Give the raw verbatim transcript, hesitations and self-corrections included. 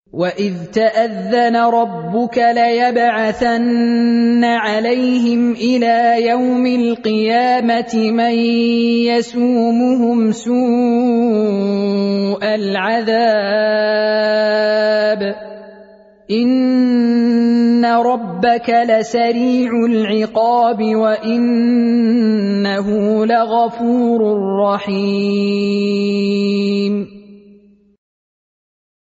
وَإِذْ تَأَذَّنَ رَبُّكَ لَيَبْعَثَنَّ عَلَيْهِمْ إِلَى يَوْمِ الْقِيَامَةِ مَن يَسُومُهُمْ سُوءَ الْعَذَابِ إِنَّ رَبَّكَ لَسَرِيعُ الْعِقَابِ وَإِنَّهُ لَغَفُورٌ رَّحِيمٌ